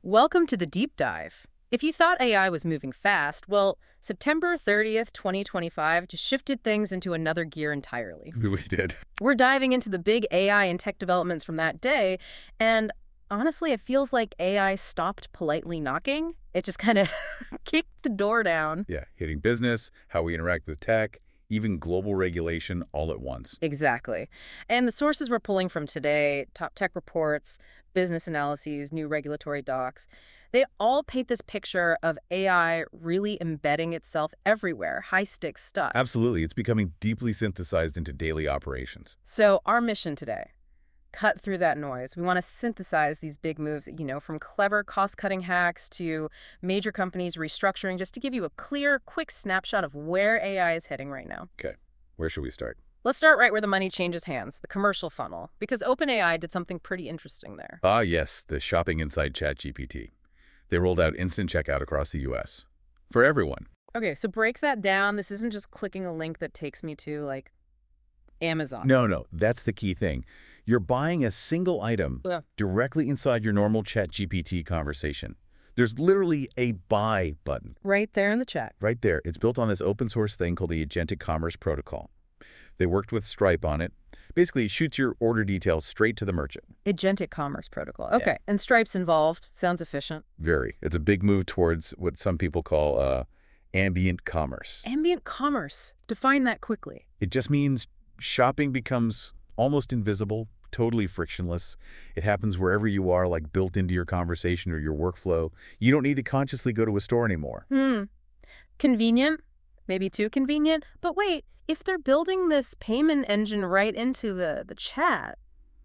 Welcome to the deep dive. If you thought AI was moving fast, well, September 30th, 2025 just shifted things into another gear entirely. We did. We're diving into the big AI and tech developments from that day, and honestly, it feels like AI stopped politely knocking. It just kind of kicked the door down. Yeah, hitting business, how we interact with tech, even global regulation all at once. Exactly. And the sources we're pulling from today, top tech reports, business analyses, new regulatory docs, they all paint this picture of AI really embedding itself everywhere, high-stakes stuff. Absolutely. It's becoming deeply synthesized into daily operations. So our mission today, cut through that noise. We want to synthesize these big moves, from clever cost-cutting hacks to major companies restructuring, just to give you a clear, quick snapshot of where AI is heading right now. Okay, where should we start? Let's start right where the money changes hands, the commercial funnel, because OpenAI did something pretty interesting there. Ah, yes, the shopping inside ChatGPT. They rolled out instant checkout across the U.S. for everyone. Okay, so break that down. This isn't just clicking a link that takes me to, Amazon. No, that's the key thing. You're buying a single item Yeah. directly inside your normal ChatGPT conversation. There's literally a buy button Right there in the chat. right there. It's built on this open source thing called the Agentic Commerce Protocol. They worked with Stripe on it. Basically, it shoots your order details straight to the merchant. Agentic Commerce Protocol. Okay, and Stripe's involved. Sounds efficient. Very. It's a big move towards what some people call ambient commerce. Ambient commerce. Define that quickly. It just means shopping becomes almost invisible, totally frictionless. It happens wherever you are, like built into your conversation or your workflow. You don't need to consciously go to a store anymore. Convenient. Maybe too convenient. But wait, if they're building this payment engine right into the chat,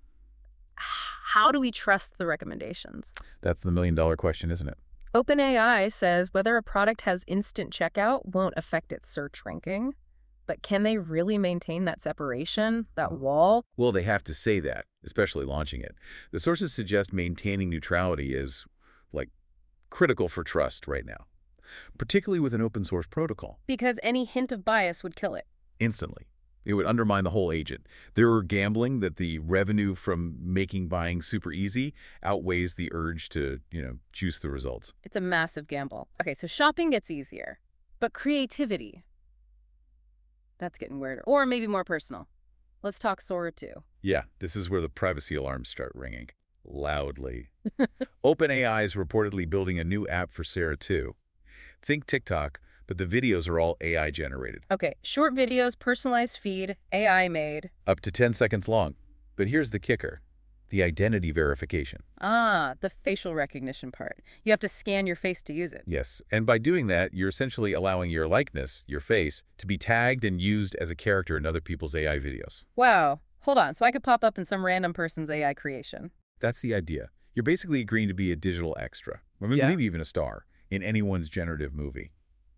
how do we trust the recommendations? That's the million-dollar question, isn't it? OpenAI says whether a product has instant checkout won't affect its search ranking. But can they really maintain that separation, that wall? Well, they have to say that, especially launching it. The sources suggest maintaining neutrality is, critical for trust right now, particularly with an open source protocol. Because any hint of bias would kill it. Instantly. It would undermine the whole agent. They're gambling that the revenue from making buying super easy outweighs the urge to, juice the results. It's a massive gamble. Okay, so shopping gets easier. But creativity, that's getting weirder. Or maybe more personal. Let's talk Sora 2. Yeah, this is where the privacy alarms start ringing. Loudly. OpenAI is reportedly building a new app for Sora 2. Think TikTok, but the videos are all AI generated. Okay, short videos, personalized feed, AI made. Up to 10 seconds long. But here's the kicker. The identity verification. Ah, the facial recognition part. You have to scan your face to use it. Yes, and by doing that, you're essentially allowing your likeness, your face, to be tagged and used as a character in other people's AI videos. Wow. Hold on, so I could pop up in some random person's AI creation. That's the idea. You're basically agreeing to be a digital extra, or maybe even a star, in anyone's generative movie.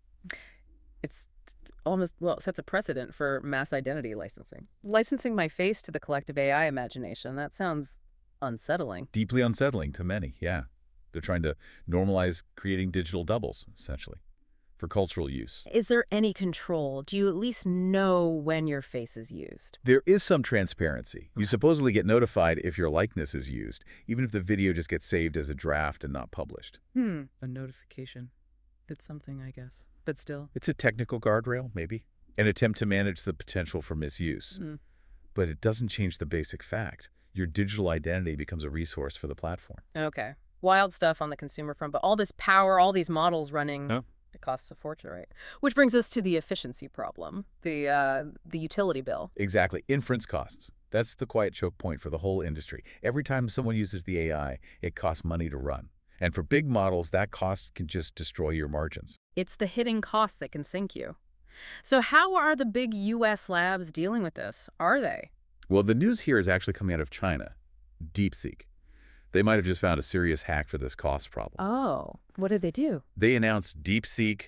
It's almost, sets a precedent for mass identity licensing. Licensing my face to the collective AI imagination, that sounds unsettling. Deeply unsettling to many, yeah. They're trying to normalize creating digital doubles, essentially, for cultural use. Is there any control? Do you at least know when your face is used? There is some transparency. You supposedly get notified if your likeness is used, even if the video just gets saved as a draft and not published. A notification. It's something, I guess. But still. It's a technical guardrail, maybe, an attempt to manage the potential for misuse. But it doesn't change the basic fact. Your digital identity becomes a resource for the platform. Okay. Wild stuff on the consumer front, but all this power, all these models running, it costs a fortune, right? Which brings us to the efficiency problem, the utility bill. Exactly. Inference costs. That's the quiet choke point for the whole industry. Every time someone uses the AI, it costs money to run. And for big models, that cost can just destroy your margins. It's the hidden cost that can sink you. So how are the big U.S. labs dealing with this? Are they? Well, the news here is actually coming out of China. DeepSeek. They might have just found a serious hack for this cost problem. Oh, what did they do? They announced DeepSeek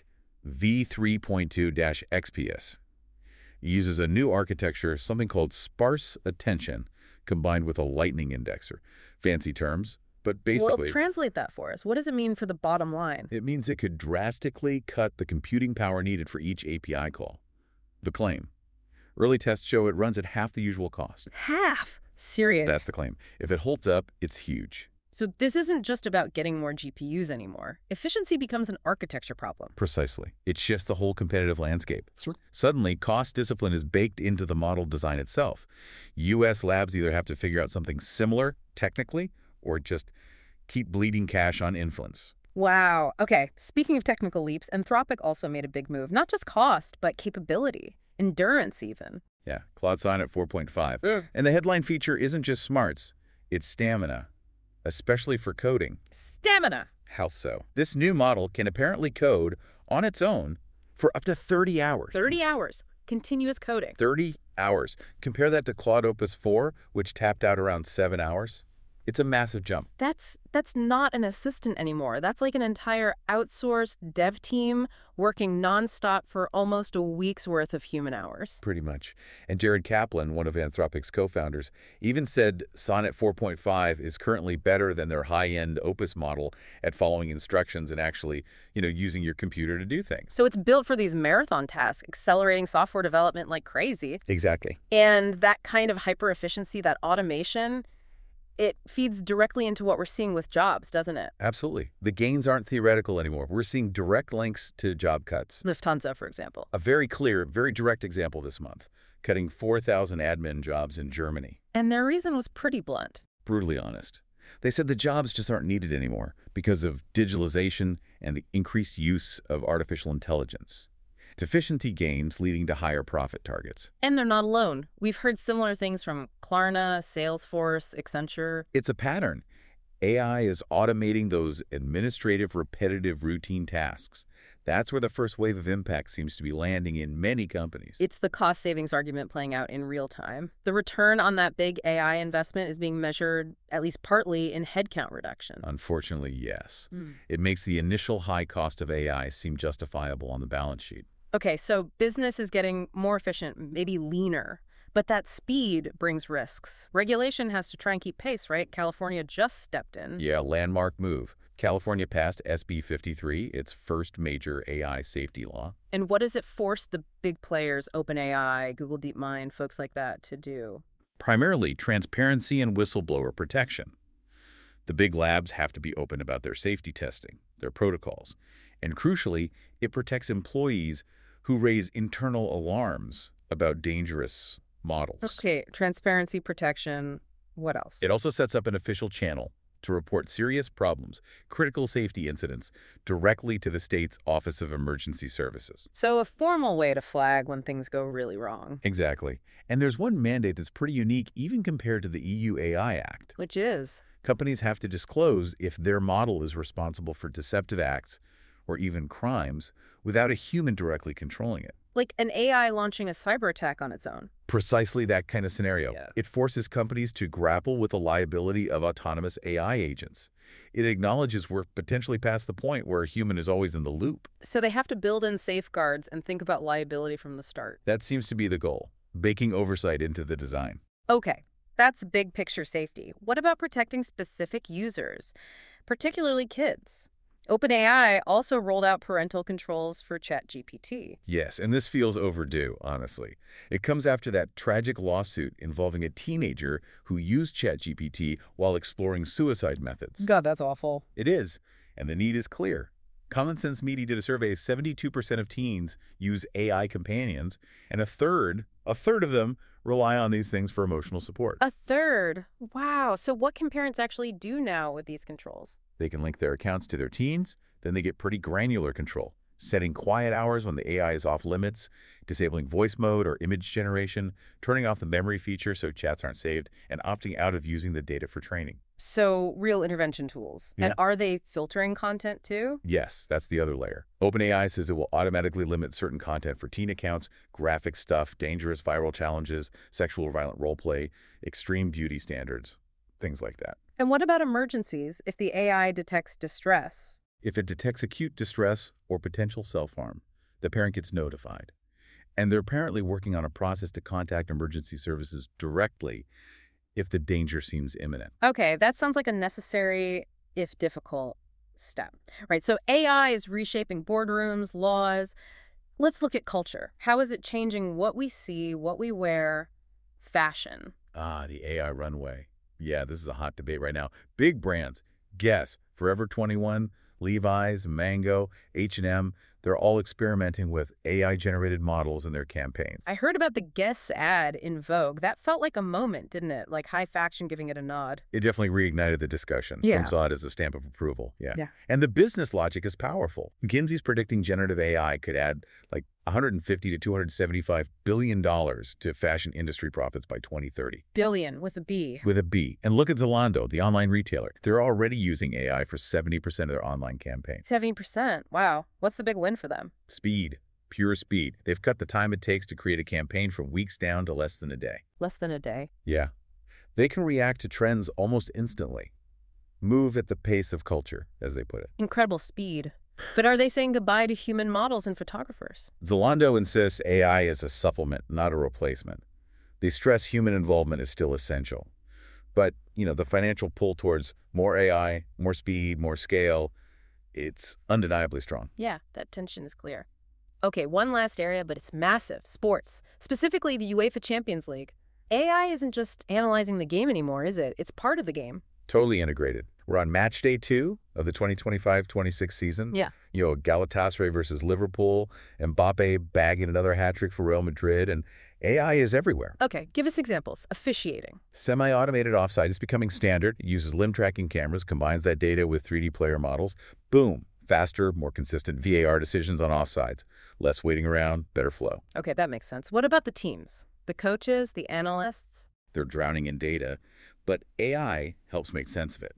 V3.2-XPS. It uses a new architecture, something called sparse attention, combined with a lightning indexer. Fancy terms, but basically... Well, translate that for us. What does it mean for the bottom line? It means it could drastically cut the computing power needed for each API call. The claim. Early tests show it runs at half the usual cost. Half? Serious? That's the claim. If it holds up, it's huge. So this isn't just about getting more GPUs anymore. Efficiency becomes an architecture problem. Precisely. It shifts the whole competitive landscape. Suddenly, cost discipline is baked into the model design itself. U.S. labs either have to figure out something similar, technically, or just keep bleeding cash on influence. Wow. Okay, speaking of technical leaps, Anthropic also made a big move. Not just cost, but capability, endurance even. Yeah, Claude Sonnet 4.5. Yeah. And the headline feature isn't just smarts, it's stamina, especially for coding. Stamina. How so? This new model can apparently code on its own for up to 30 hours. 30 hours. Continuous coding. 30 hours. Compare that to Claude Opus 4, which tapped out around 7 hours. It's a massive jump. That's not an assistant anymore. That's like an entire outsourced dev team working nonstop for almost a week's worth of human hours. Pretty much. And Jared Kaplan, one of Anthropic's co-founders, even said Sonnet 4.5 is currently better than their high-end Opus model at following instructions and actually, using your computer to do things. So it's built for these marathon tasks, accelerating software development like crazy. Exactly. And that kind of hyper-efficiency, that automation, it feeds directly into what we're seeing with jobs, doesn't it? Absolutely. The gains aren't theoretical anymore. We're seeing direct links to job cuts. Lufthansa, for example. A very clear, very direct example this month, cutting 4,000 admin jobs in Germany. And their reason was pretty blunt. Brutally honest. They said the jobs just aren't needed anymore because of digitalization and the increased use of artificial intelligence. It's efficiency gains leading to higher profit targets. And they're not alone. We've heard similar things from Klarna, Salesforce, Accenture. It's a pattern. AI is automating those administrative, repetitive, routine tasks. That's where the first wave of impact seems to be landing in many companies. It's the cost savings argument playing out in real time. The return on that big AI investment is being measured, at least partly, in headcount reduction. Unfortunately, yes. It makes the initial high cost of AI seem justifiable on the balance sheet. Okay, so business is getting more efficient, maybe leaner, but that speed brings risks. Regulation has to try and keep pace, right? California just stepped in. Yeah, landmark move. California passed SB 53, its first major AI safety law. And what does it force the big players, OpenAI, Google DeepMind, folks like that, to do? Primarily transparency and whistleblower protection. The big labs have to be open about their safety testing, their protocols, and crucially, it protects employees who raise internal alarms about dangerous models. Okay, transparency, protection, what else? It also sets up an official channel to report serious problems, critical safety incidents, directly to the state's Office of Emergency Services. So a formal way to flag when things go really wrong. Exactly. And there's one mandate that's pretty unique even compared to the EU AI Act. Which is? Companies have to disclose if their model is responsible for deceptive acts or even crimes without a human directly controlling it. Like an AI launching a cyber attack on its own. Precisely that kind of scenario. Yeah. It forces companies to grapple with the liability of autonomous AI agents. It acknowledges we're potentially past the point where a human is always in the loop. So they have to build in safeguards and think about liability from the start. That seems to be the goal, baking oversight into the design. Okay, that's big picture safety. What about protecting specific users, particularly kids? OpenAI also rolled out parental controls for ChatGPT. Yes, and this feels overdue, honestly. It comes after that tragic lawsuit involving a teenager who used ChatGPT while exploring suicide methods. God, that's awful. It is, and the need is clear. Common Sense Media did a survey. 72% of teens use AI companions, and a third of them rely on these things for emotional support. A third? Wow. So what can parents actually do now with these controls? They can link their accounts to their teens, then they get pretty granular control, setting quiet hours when the AI is off limits, disabling voice mode or image generation, turning off the memory feature so chats aren't saved, and opting out of using the data for training. So real intervention tools. Yeah. And are they filtering content too? Yes, that's the other layer. OpenAI says it will automatically limit certain content for teen accounts, graphic stuff, dangerous viral challenges, sexual or violent roleplay, extreme beauty standards, things like that. And what about emergencies if the AI detects distress? If it detects acute distress or potential self-harm, the parent gets notified. And they're apparently working on a process to contact emergency services directly if the danger seems imminent. Okay, that sounds like a necessary, if difficult, step. Right, so AI is reshaping boardrooms, laws. Let's look at culture. How is it changing what we see, what we wear, fashion? Ah, the AI runway. Yeah, this is a hot debate right now. Big brands, guess, Forever 21, Levi's, Mango, H&M, they're all experimenting with AI-generated models in their campaigns. I heard about the Guess ad in Vogue. That felt like a moment, didn't it? Like high faction giving it a nod. It definitely reignited the discussion. Some Yeah. saw it as a stamp of approval. Yeah. Yeah. And the business logic is powerful. McKinsey's predicting generative AI could add like $150 to $275 billion to fashion industry profits by 2030. Billion with a B. With a B. And look at Zalando, the online retailer. They're already using AI for 70% of their online campaigns. 70%. Wow. What's the big win for them? Speed. Pure speed. They've cut the time it takes to create a campaign from weeks down to less than a day. Less than a day. Yeah. They can react to trends almost instantly. Move at the pace of culture, as they put it. Incredible speed. But are they saying goodbye to human models and photographers? Zalando insists AI is a supplement, not a replacement. They stress human involvement is still essential. But, the financial pull towards more AI, more speed, more scale, it's undeniably strong. Yeah, that tension is clear. Okay, one last area, but it's massive. Sports. Specifically the UEFA Champions League. AI isn't just analyzing the game anymore, is it? It's part of the game. Totally integrated. We're on match day 2 of the 2025-26 season. Yeah. Galatasaray versus Liverpool, Mbappe bagging another hat-trick for Real Madrid, and AI is everywhere. Okay, give us examples. Officiating. Semi-automated offside is becoming standard. It uses limb tracking cameras, combines that data with 3D player models. Boom. Faster, more consistent VAR decisions on offsides. Less waiting around, better flow. Okay, that makes sense. What about the teams? The coaches, the analysts? They're drowning in data, but AI helps make sense of it.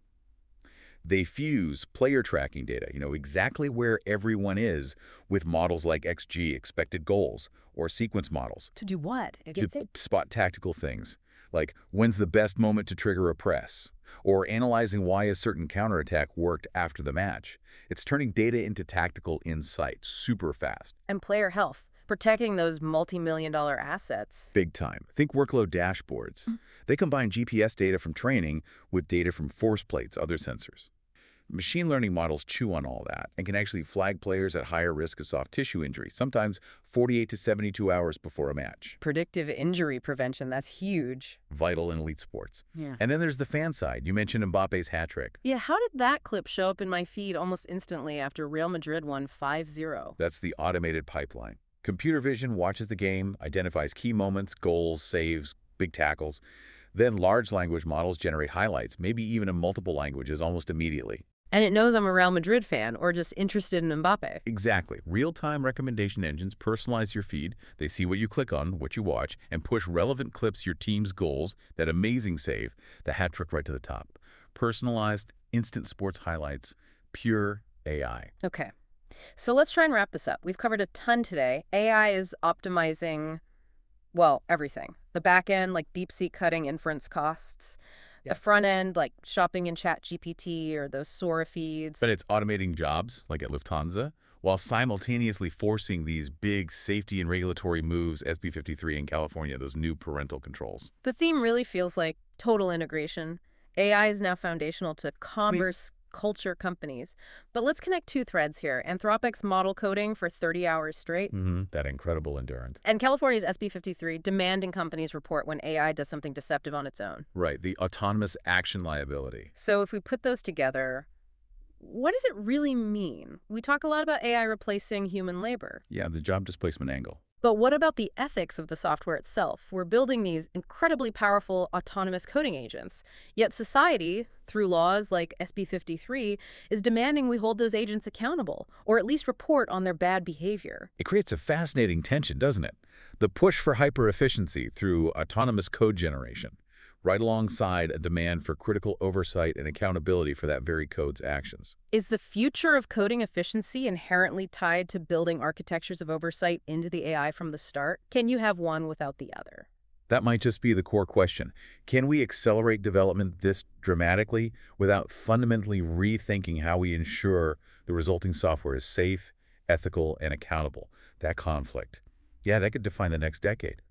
They fuse player tracking data, exactly where everyone is, with models like XG, expected goals, or sequence models. To do what? To spot tactical things, like when's the best moment to trigger a press, or analyzing why a certain counterattack worked after the match. It's turning data into tactical insight super fast. And player health. Protecting those multi-million-dollar assets. Big time. Think workload dashboards. They combine GPS data from training with data from force plates, other sensors. Machine learning models chew on all that and can actually flag players at higher risk of soft tissue injury, sometimes 48 to 72 hours before a match. Predictive injury prevention, that's huge. Vital in elite sports. Yeah. And then there's the fan side. You mentioned Mbappe's hat trick. Yeah, how did that clip show up in my feed almost instantly after Real Madrid won 5-0? That's the automated pipeline. Computer vision watches the game, identifies key moments, goals, saves, big tackles. Then large language models generate highlights, maybe even in multiple languages, almost immediately. And it knows I'm a Real Madrid fan or just interested in Mbappe. Exactly. Real-time recommendation engines personalize your feed. They see what you click on, what you watch, and push relevant clips, your team's goals, that amazing save, the hat trick right to the top. Personalized, instant sports highlights, pure AI. Okay. So let's try and wrap this up. We've covered a ton today. AI is optimizing, well, everything. The back end, like DeepSeek cutting inference costs. The front end, like shopping in ChatGPT or those Sora feeds. But it's automating jobs, like at Lufthansa, while simultaneously forcing these big safety and regulatory moves, SB 53 in California, those new parental controls. The theme really feels like total integration. AI is now foundational to commerce, culture, companies. But let's connect two threads here. Anthropic's model coding for 30 hours straight. That incredible endurance. And California's SB 53 demanding companies report when AI does something deceptive on its own. Right, the autonomous action liability. So if we put those together, what does it really mean? We talk a lot about AI replacing human labor. Yeah, the job displacement angle. But what about the ethics of the software itself? We're building these incredibly powerful autonomous coding agents. Yet society, through laws like SB 53, is demanding we hold those agents accountable, or at least report on their bad behavior. It creates a fascinating tension, doesn't it? The push for hyper-efficiency through autonomous code generation, right alongside a demand for critical oversight and accountability for that very code's actions. Is the future of coding efficiency inherently tied to building architectures of oversight into the AI from the start? Can you have one without the other? That might just be the core question. Can we accelerate development this dramatically without fundamentally rethinking how we ensure the resulting software is safe, ethical, and accountable? That conflict. Yeah, that could define the next decade.